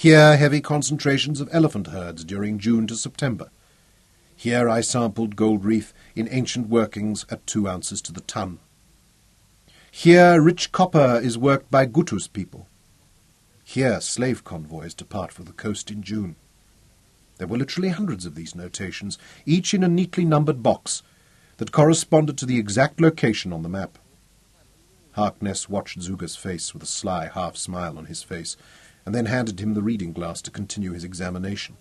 Here heavy concentrations of elephant herds during June to September. Here I sampled gold reef in ancient workings at 2 ounces to the ton. Here rich copper is worked by Gutus people. Here slave convoys depart for the coast in June. There were literally hundreds of these notations, each in a neatly numbered box, that corresponded to the exact location on the map. Harkness watched Zuga's face with a sly half-smile on his face, and then handed him the reading glass to continue his examination.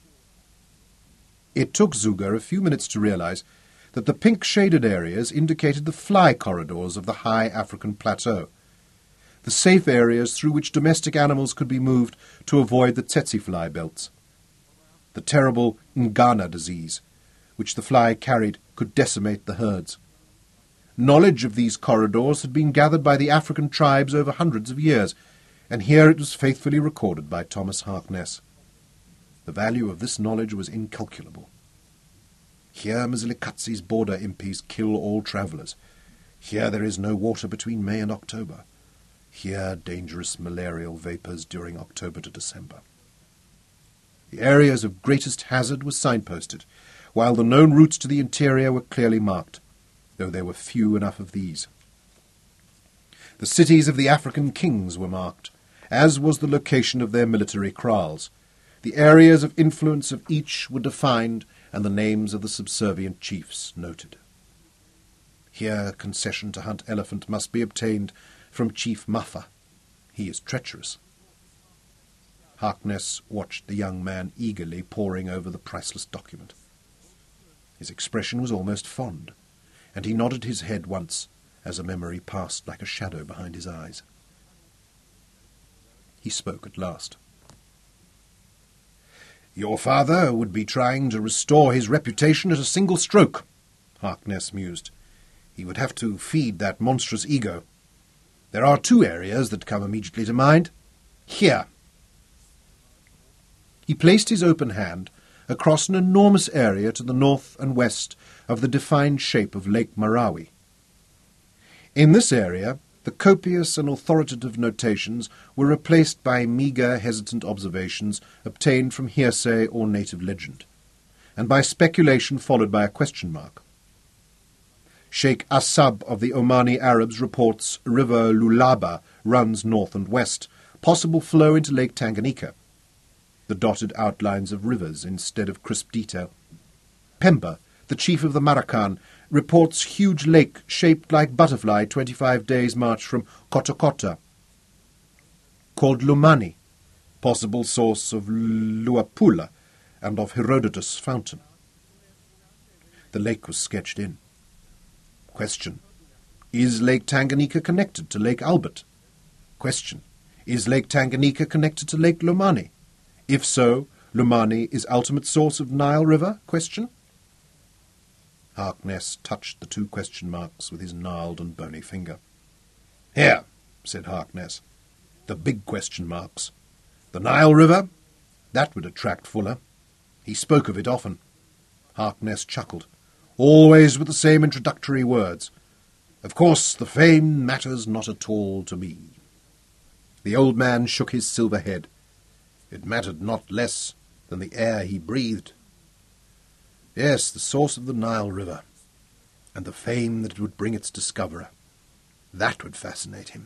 It took Zuga a few minutes to realize that the pink-shaded areas indicated the fly corridors of the high African plateau, the safe areas through which domestic animals could be moved to avoid the tsetse fly belts. The terrible Ngana disease, which the fly carried, could decimate the herds. Knowledge of these corridors had been gathered by the African tribes over hundreds of years, and here it was faithfully recorded by Thomas Harkness. The value of this knowledge was incalculable. Here Mzilikatsi's border impis kill all travellers. Here there is no water between May and October. Here dangerous malarial vapours during October to December. The areas of greatest hazard were signposted, while the known routes to the interior were clearly marked, though there were few enough of these. The cities of the African kings were marked, as was the location of their military kraals. The areas of influence of each were defined, and the names of the subservient chiefs noted. Here concession to hunt elephant must be obtained from Chief Muffa. He is treacherous. Harkness watched the young man eagerly poring over the priceless document. His expression was almost fond, and he nodded his head once as a memory passed like a shadow behind his eyes. He spoke at last. "Your father would be trying to restore his reputation at a single stroke," Harkness mused. "He would have to feed that monstrous ego. There are 2 areas that come immediately to mind. Here." He placed his open hand across an enormous area to the north and west of the defined shape of Lake Marawi. In this area, the copious and authoritative notations were replaced by meagre, hesitant observations obtained from hearsay or native legend, and by speculation followed by a question mark. Sheikh Assab of the Omani Arabs reports River Lulaba runs north and west, possible flow into Lake Tanganyika. The dotted outlines of rivers instead of crisp detail. Pemba, the chief of the Marakan, reports huge lake shaped like butterfly 25 days' march from Kotokota, called Lumani, possible source of Luapula and of Herodotus' fountain. The lake was sketched in. Question: is Lake Tanganyika connected to Lake Albert? Question: is Lake Tanganyika connected to Lake Lumani? If so, Lumani is ultimate source of Nile River? Question. Harkness touched the 2 question marks with his gnarled and bony finger. "Here," said Harkness, "the big question marks. The Nile River? That would attract Fuller. He spoke of it often." Harkness chuckled, always with the same introductory words. "Of course, the fame matters not at all to me." The old man shook his silver head. It mattered not less than the air he breathed. Yes, the source of the Nile River, and the fame that it would bring its discoverer. That would fascinate him.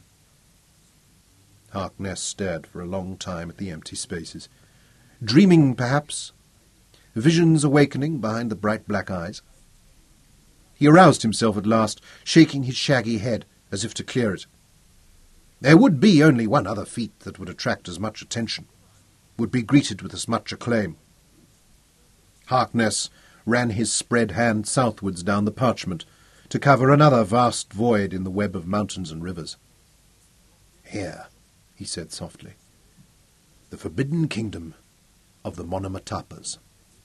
Harkness stared for a long time at the empty spaces, dreaming, perhaps, visions awakening behind the bright black eyes. He aroused himself at last, shaking his shaggy head as if to clear it. There would be only one other feat that would attract as much attention, would be greeted with as much acclaim. Harkness ran his spread hand southwards down the parchment to cover another vast void in the web of mountains and rivers. "Here," he said softly, "the forbidden kingdom of the Monomatapas."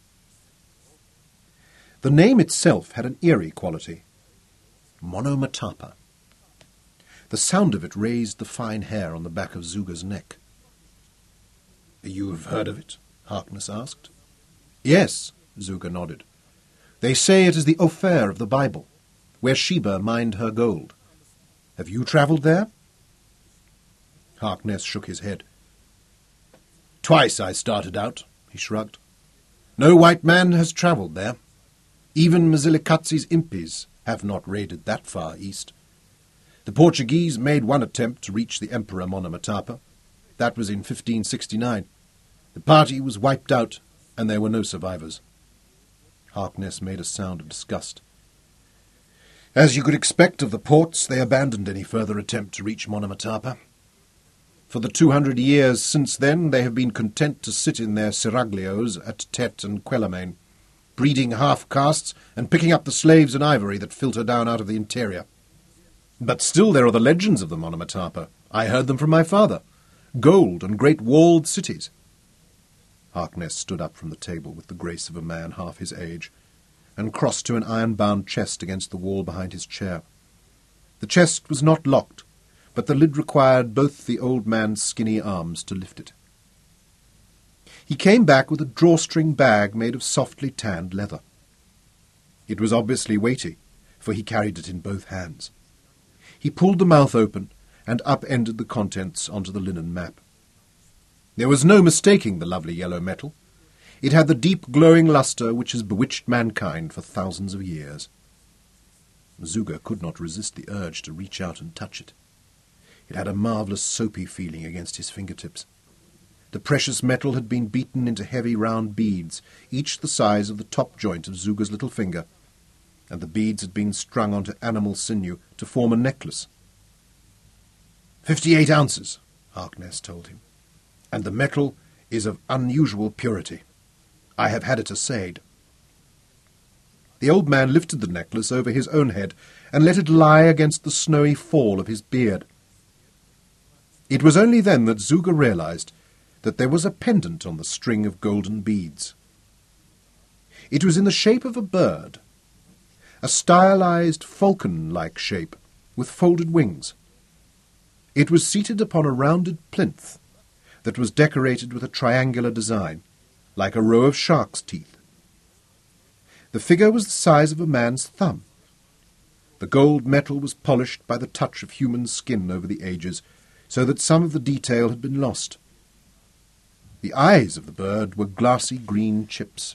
The name itself had an eerie quality. Monomatapa. The sound of it raised the fine hair on the back of Zuga's neck. "You have heard of it?" Harkness asked. "Yes," Zuga nodded. "They say it is the Ophir of the Bible, where Sheba mined her gold. Have you travelled there?" Harkness shook his head. Twice I started out, he shrugged. No white man has travelled there. Even Mzilikatsi's impis have not raided that far east. The Portuguese made one attempt to reach the Emperor Monomotapa. That was in 1569. The party was wiped out, and there were no survivors. Harkness made a sound of disgust. As you could expect of the ports, they abandoned any further attempt to reach Monomotapa. For the 200 years since then, they have been content to sit in their seraglios at Tet and Quelimane, breeding half-castes and picking up the slaves and ivory that filter down out of the interior. But still there are the legends of the Monomotapa. I heard them from my father. Gold and great walled cities. Harkness stood up from the table with the grace of a man half his age, and crossed to an iron-bound chest against the wall behind his chair. The chest was not locked, but the lid required both the old man's skinny arms to lift it. He came back with a drawstring bag made of softly tanned leather. It was obviously weighty, for he carried it in both hands. He pulled the mouth open and upended the contents onto the linen map. There was no mistaking the lovely yellow metal. It had the deep glowing lustre which has bewitched mankind for thousands of years. Zuga could not resist the urge to reach out and touch it. It had a marvellous soapy feeling against his fingertips. The precious metal had been beaten into heavy round beads, each the size of the top joint of Zuga's little finger, and the beads had been strung onto animal sinew to form a necklace. 58 ounces, Harkness told him, and the metal is of unusual purity. I have had it assayed. The old man lifted the necklace over his own head and let it lie against the snowy fall of his beard. It was only then that Zuga realized that there was a pendant on the string of golden beads. It was in the shape of a bird, a stylized falcon-like shape with folded wings. It was seated upon a rounded plinth that was decorated with a triangular design, like a row of shark's teeth. The figure was the size of a man's thumb. The gold metal was polished by the touch of human skin over the ages, so that some of the detail had been lost. The eyes of the bird were glassy green chips.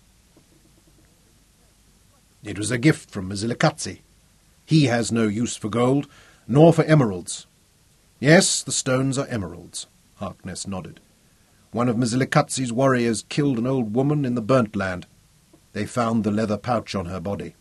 It was a gift from Mzilikatsi. He has no use for gold, nor for emeralds. Yes, the stones are emeralds, Harkness nodded. One of Mzilikatsi's warriors killed an old woman in the burnt land. They found the leather pouch on her body.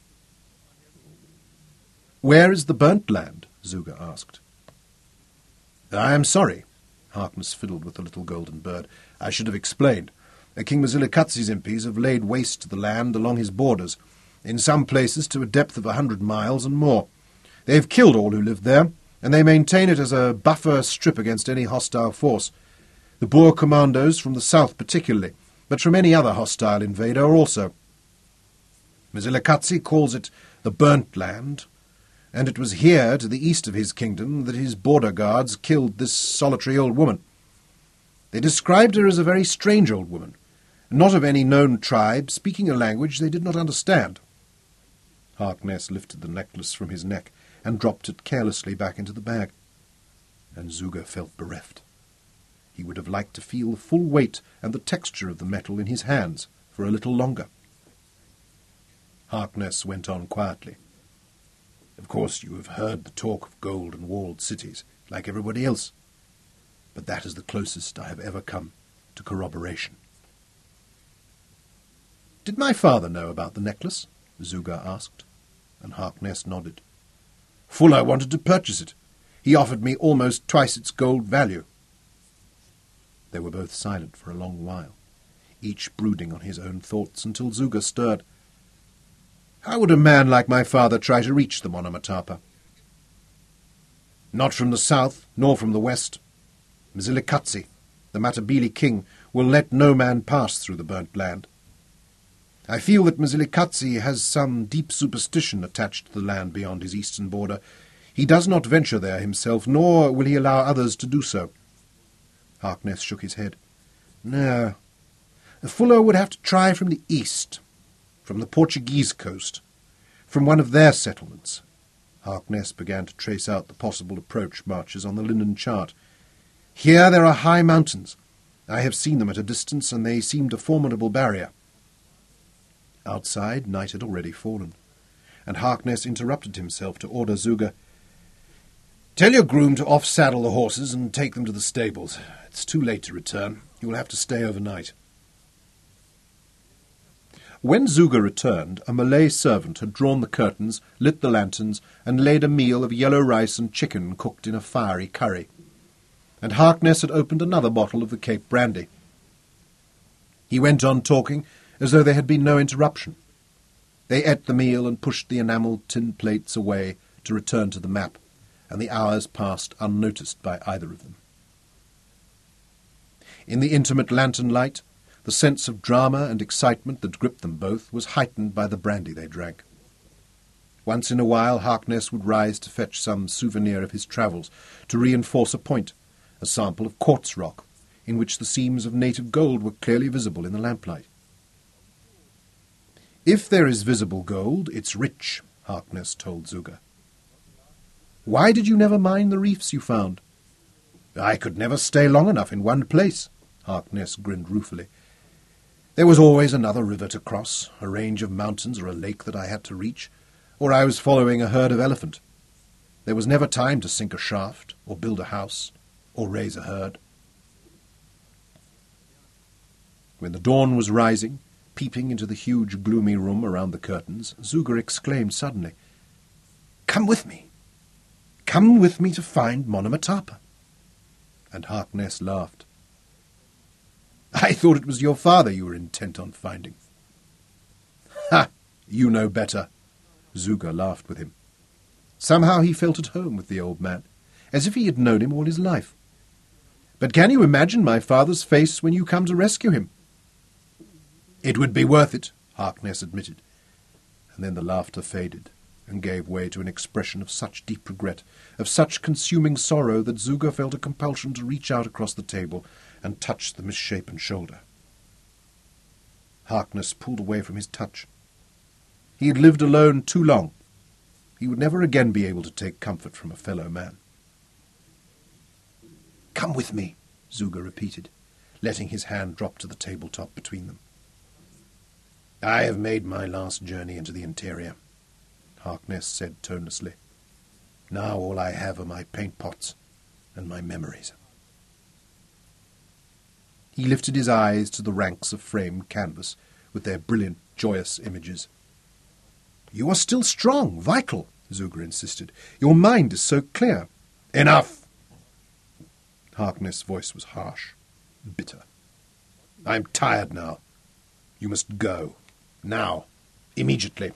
Where is the burnt land? Zuga asked. I am sorry, Harkness fiddled with the little golden bird. I should have explained. King Mzilikatsi's impis have laid waste the land along his borders, in some places to a depth of 100 miles and more. They have killed all who lived there, and they maintain it as a buffer strip against any hostile force. The Boer commandos from the south particularly, but from any other hostile invader also. Mzilikatsi calls it the burnt land, and it was here, to the east of his kingdom, that his border guards killed this solitary old woman. They described her as a very strange old woman, not of any known tribe, speaking a language they did not understand. Harkness lifted the necklace from his neck and dropped it carelessly back into the bag, and Zuga felt bereft. He would have liked to feel the full weight and the texture of the metal in his hands for a little longer. Harkness went on quietly. Of course you have heard the talk of gold and walled cities, like everybody else, but that is the closest I have ever come to corroboration. Did my father know about the necklace? Zuga asked, and Harkness nodded. Fuller wanted to purchase it. He offered me almost twice its gold value. They were both silent for a long while, each brooding on his own thoughts, until Zuga stirred. How would a man like my father try to reach the Monomotapa? Not from the south, nor from the west. Mzilikatsi, the Matabele king, will let no man pass through the burnt land. I feel that Mzilikatsi has some deep superstition attached to the land beyond his eastern border. He does not venture there himself, nor will he allow others to do so. Harkness shook his head. No. Fuller would have to try from the east, from the Portuguese coast, from one of their settlements. Harkness began to trace out the possible approach marches on the linen chart. Here there are high mountains, I have seen them at a distance, and they seemed a formidable barrier. Outside, night had already fallen, and Harkness interrupted himself to order Zuga, "Tell your groom to off-saddle the horses and take them to the stables. It's too late to return. You will have to stay overnight." When Zuga returned, a Malay servant had drawn the curtains, lit the lanterns, and laid a meal of yellow rice and chicken cooked in a fiery curry. And Harkness had opened another bottle of the Cape brandy. He went on talking as though there had been no interruption. They ate the meal and pushed the enamelled tin plates away to return to the map, and the hours passed unnoticed by either of them. In the intimate lantern light, the sense of drama and excitement that gripped them both was heightened by the brandy they drank. Once in a while Harkness would rise to fetch some souvenir of his travels, to reinforce a point, a sample of quartz rock, in which the seams of native gold were clearly visible in the lamplight. "If there is visible gold, it's rich," Harkness told Zuga. "Why did you never mine the reefs you found?" "I could never stay long enough in one place," Harkness grinned ruefully. "There was always another river to cross, a range of mountains or a lake that I had to reach, or I was following a herd of elephant. There was never time to sink a shaft, or build a house, or raise a herd." When the dawn was rising, peeping into the huge gloomy room around the curtains, Zuga exclaimed suddenly, "Come with me! Come with me to find Monomotapa!" And Harkness laughed. "I thought it was your father you were intent on finding." "Ha! You know better." Zuga laughed with him. Somehow he felt at home with the old man, as if he had known him all his life. "But can you imagine my father's face when you come to rescue him?" "It would be worth it," Harkness admitted, and then the laughter faded and gave way to an expression of such deep regret, of such consuming sorrow, that Zuga felt a compulsion to reach out across the table and touch the misshapen shoulder. Harkness pulled away from his touch. He had lived alone too long. He would never again be able to take comfort from a fellow man. "Come with me," Zuga repeated, letting his hand drop to the tabletop between them. "I have made my last journey into the interior," Harkness said tonelessly. "Now all I have are my paint pots and my memories." He lifted his eyes to the ranks of framed canvas with their brilliant, joyous images. "You are still strong, vital," Zuga insisted. "Your mind is so clear." "Enough!" Harkness' voice was harsh, bitter. "I'm tired now. You must go. Now. Immediately."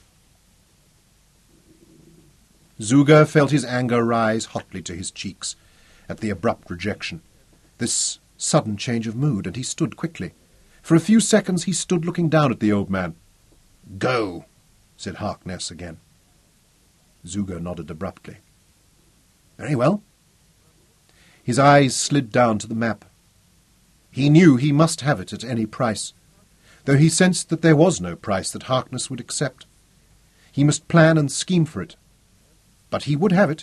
Zuga felt his anger rise hotly to his cheeks at the abrupt rejection, this sudden change of mood, and he stood quickly. For a few seconds he stood looking down at the old man. "Go," said Harkness again. Zuga nodded abruptly. "Very well." His eyes slid down to the map. He knew he must have it at any price, though he sensed that there was no price that Harkness would accept. He must plan and scheme for it, but he would have it.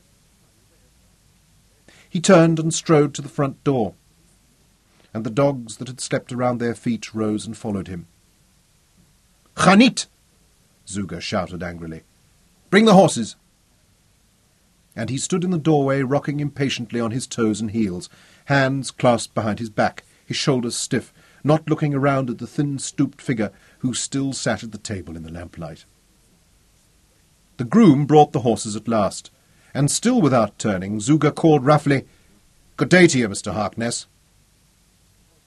He turned and strode to the front door, and the dogs that had slept around their feet rose and followed him. "Khanit!" Zuga shouted angrily. "Bring the horses!" And he stood in the doorway, rocking impatiently on his toes and heels, hands clasped behind his back, his shoulders stiff, not looking around at the thin, stooped figure who still sat at the table in the lamplight. The groom brought the horses at last, and still without turning, Zuga called roughly, "Good day to you, Mr. Harkness."